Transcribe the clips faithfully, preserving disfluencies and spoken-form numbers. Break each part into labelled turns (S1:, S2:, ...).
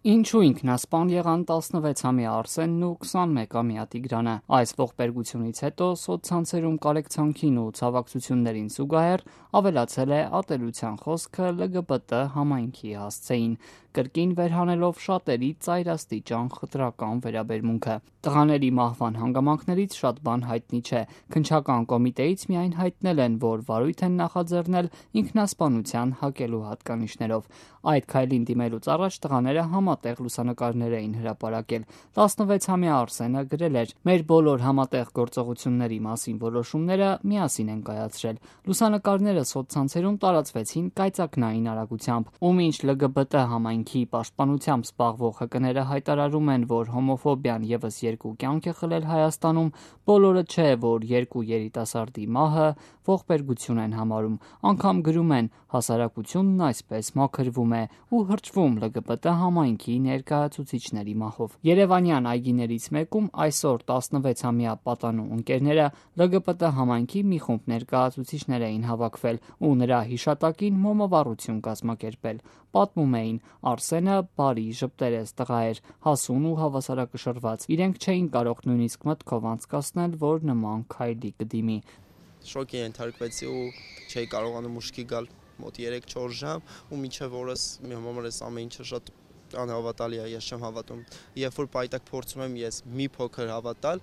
S1: Ինչու ինքնասպան եղան տասնվեցամյա Արսենն ու քսանմեկամյա Տիգրանը։ Այս ողբերգությունից հետո սոցցանցերում կարեկցանքին ու ցավակցություններին զուգահեռ ավելացել է ատելության խոսքը L G B T համայնքի հասցեին, կրկին վերհանելով շատերի ծայրաստիճան խտրական վերաբերմունքը։ Տղաների մահվան հանգամանքներից շատ բան հայտնի չէ։ Քննչական կոմիտեից միայն հայտնել են, որ վարույթ են նախաձեռնել ինքնասպանության հակելու հատկանիշներով։ Այդ քայլին դիմելուց առաջ տղաները համատեղ լուսանկարներ էին հրապարակել։ տասնվեցամյա Արսենը գրել էր. «Մեր բոլոր համատեղ գործողությունների մասին որոշումները միասին են կայացրել»։ Լուսանկարները սոցցանցերում տարածվեցին կայծակնային արագությամբ, ում ինչ L G B T համայնքի պաշտպանությամբ զբաղվող H K-ները հայտարարում են, որ հոմոֆոբիան եւս երկու կյանք է խլել Հայաստանում, բոլորը չէ, որ երկու երիտասարդի մահը ողբերգություն են համարում, անգամ գրում են հասարակությունն այսպես մաքրվում է ու հրճվում L G B T համայնքի ներկայացուցիչների մահով։ Երևանյան այգիներից մեկում այսօր տասնվեցամյա պատանու ընկերները L G B T համայնքի մի խումբ ներկայացուցիչներ էին հավաքվել ու նրա հիշատակին մոմավառություն կազմակերպել։ Պատմում էին՝ Արսենը բարի ժպտերես տղա էր, հասուն ու հավասարակշռված, իրենք չէին կարող նույնիսկ մտքով անցկացնել, որ նման քայլի կդիմի։
S2: Շոկի ենթարկվեցի ու չէի կարողանում ուշքի գալ մոտ երեք-չորս ժամ ու մինչև օրս մի համար էս ամեն ինչը շատ անհավատալի է, ես չեմ հավատում։ Երբ որ պայտակ փորձում եմ ես մի փոքր հավատալ,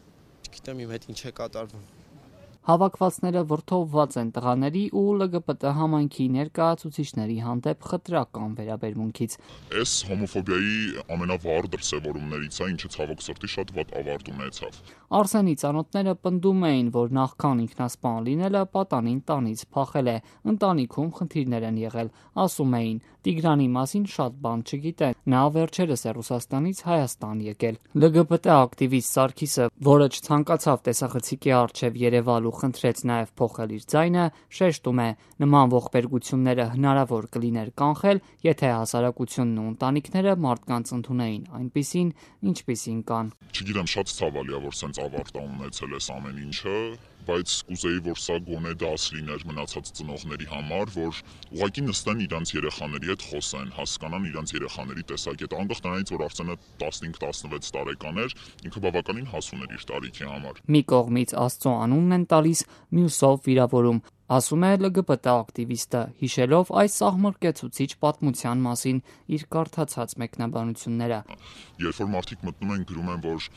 S2: չգիտեմ իմ հետ ինչ է կատարվում։
S1: Հավաքվածները վրդովված են տղաների ու L G B T համայնքի ներկայացուցիչների հանդեպ խտրական վերաբերմունքից։
S3: Այս հոմոֆոբիայի ամենավառ դրսևորումներից է, ինչը ցավոք սրտի շատ վատ ավարտ ունեցավ։
S1: Արսենի ծանոթները պնդում էին, որ նախքան ինքնասպան լինելը պատանին տանից փախել է, ընտանիքում խնդիրներ են եղել, ասում էին՝ Տիգրանի մասին շատ բան չգիտեն, նա վերջերս է Ռուսաստանից Հայաստան եկել։ L G B T ակտիվիստ Սարգիսը, որը չցանկացավ տեսախցիկի առջև երևալ ու խնդրեց նաև փոխել իր ձայնը, շեշտում է՝ նման ողբերգությունները հնարավոր կլիներ կանխել, եթե հասարակությունն ու ընտանիքները մարդկանց ընդունեին այնպիսին, ինչպիսին կան։
S3: Չգիտեմ, շատ ցավալի է, որ սենց ավարտ ունեցել էս ամեն ինչը, բայց կուզեի, որ սա գոնե դաս լիներ մնացած ծնողների համար, որ ուղղակի նստեն իրենց երեխաների հետ խոսեն, հասկանան իրենց երեխաների տեսակետը, անկախ նրանից, որ Արսենը տասնհինգ տասնվեց տարեկան էր, ինքը բավականին հասուն էր իր տարիքի համար։
S1: Մի կողմից Աստծո անունն են տալիս, մյուսով վիրավորում, ասում է L G B T ակտիվիստը, հիշելով այս սահմռկեցուցիչ պատմության մասին իր կարդացած մեկնաբանությունները։
S3: Երբ որ մարդիկ մտնում են գրում են, որ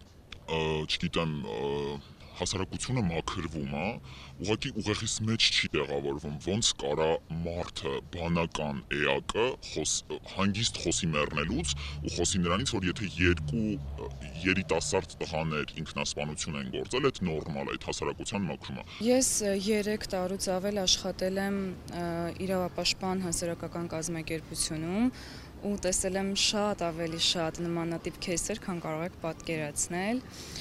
S3: չգիտեմ, հասարակությունը մաքրվում է, ուղղակի ուղեղիս մեջ չի տեղավորվում, ոնց կարա մարդը բանական էակը հանգիստ խոսի մեռնելուց ու խոսի նրանից, որ եթե երկու երիտասարդ տղաներ ինքնասպանություն են գործել, այդ նորմալ է, այդ հասարակության մաքրումը։
S4: Ես երեք տարուց ավել աշխատել եմ իրավապաշտպան հասարակական կազմակերպությունում ու տեսել եմ շատ ավելի շատ նմանատիպ քեյսեր, քան կարող եք պատկերացնել,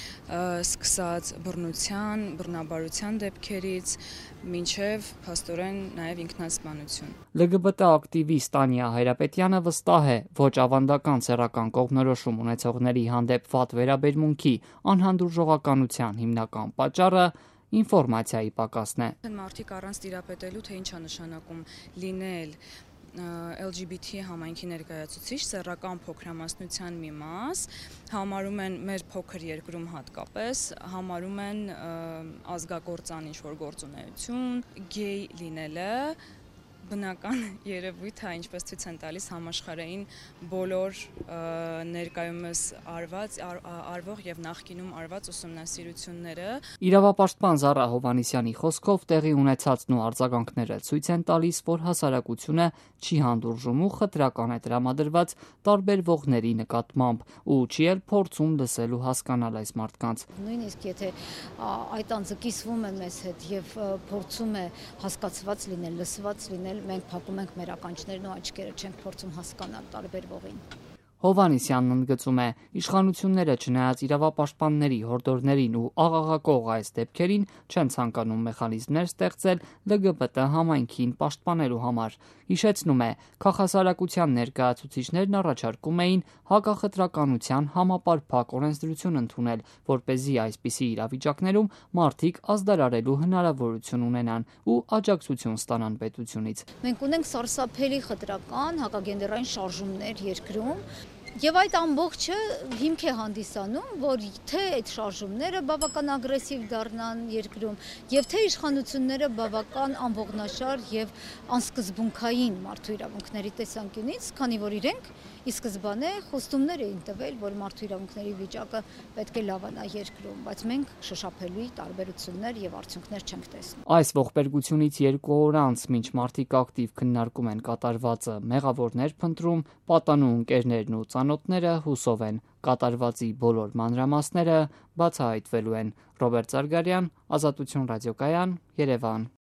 S4: սկսած բռնության, բռնաբարության դեպքերից մինչև փաստորեն նաև ինքնասպանություն։
S1: L G B T ակտիվիստ Տանյա Հայրապետյանը վստահ է, ոչ ավանդական սեռական կողմնորոշում ունեցողների հանդեպ վատ վերաբերմունքի անհանդուրժողականության հիմնական պատճառը ինֆորմացիայի պակասն է։
S4: Մարդիկ առանց տիրապետելու, թե ինչ է նշանակում լինել L G B T համայնքի ներկայացուցիչ, սեռական փոքրամասնության մի մաս, համարում են մեր փոքր երկրում հատկապես, համարում են ազգագործան ինչ-որ գործունեություն, գեյ լինելը բնական երևույթ է, ինչպես ցույց են տալիս համաշխարհային բոլոր ներկայումս արված, արվող եւ նախկինում արված ուսումնասիրությունները։
S1: Իրավապաշտպան Զառա Հովհաննիսյանի խոսքով տեղի ունեցածն ու արձագանքները ցույց են տալիս, որ հասարակությունը չի հանդուրժում ու խտրական է տրամադրված տարբերվողների նկատմամբ ու չի էլ փորձում լսել ու հասկանալ այս մարդկանց։
S5: Նույնիսկ եթե այդ անձը կիսվում է մեզ հետ եւ փորձում է հասկացված լինել, լսված լինել, մենք փակում ենք մեր ականջներն ու աչքերը, չենք փորձում հասկանալ տարբերվողին։
S1: Հովհաննիսյանն ընդգծում է, իշխանությունները չնայած իրավապաշտպանների, հորդորներին ու աղաղակող այս դեպքերին չեն ցանկանում մեխանիզմներ ստեղծել L G B T համայնքին պաշտպանելու համար։ Հիշեցնում է, քաղաքասարակության ներկայացուցիչներն առաջարկում էին հակախտրականության համապարփակ օրենսդրություն ընդունել, որպեսզի այսպիսի իրավիճակներում մարդիկ ազդարարելու հնարավորություն ունենան ու աջակցություն ստանան պետությունից։
S5: Մենք ունենք սարսափելի խտրական հակագենդերային շարժումներ երկրում, եւ այդ ամբողջը հիմք է հանդիսանում, որ թե այդ շարժումները բավական ագրեսիվ դառնան երկրում, եւ թե իշխանությունները բավական անողնաշար եւ անսկզբունքային մարդու իրավունքների տեսանկյունից, քանի որ իրենք ի սկզբանե խոստումներ էին տվել, որ մարդու իրավունքների վիճակը պետք է լավանա երկրում, բայց մենք շոշափելի տարբերություններ եւ արդյունքներ չենք տեսնում։
S1: Այս ողբերգությունից երկու օր անց, մինչ մարդիկ ակտիվ քննարկում են կատարվածը, մեղավորներ փնտրում, պատանու ընկերներն ու ծանոթները հուսով են, կատարվածի բոլոր մանրամասները բացահայտվելու են։ Ռոբերտ Զարգարյան, Ազատություն ռադիոկայան, Երևան։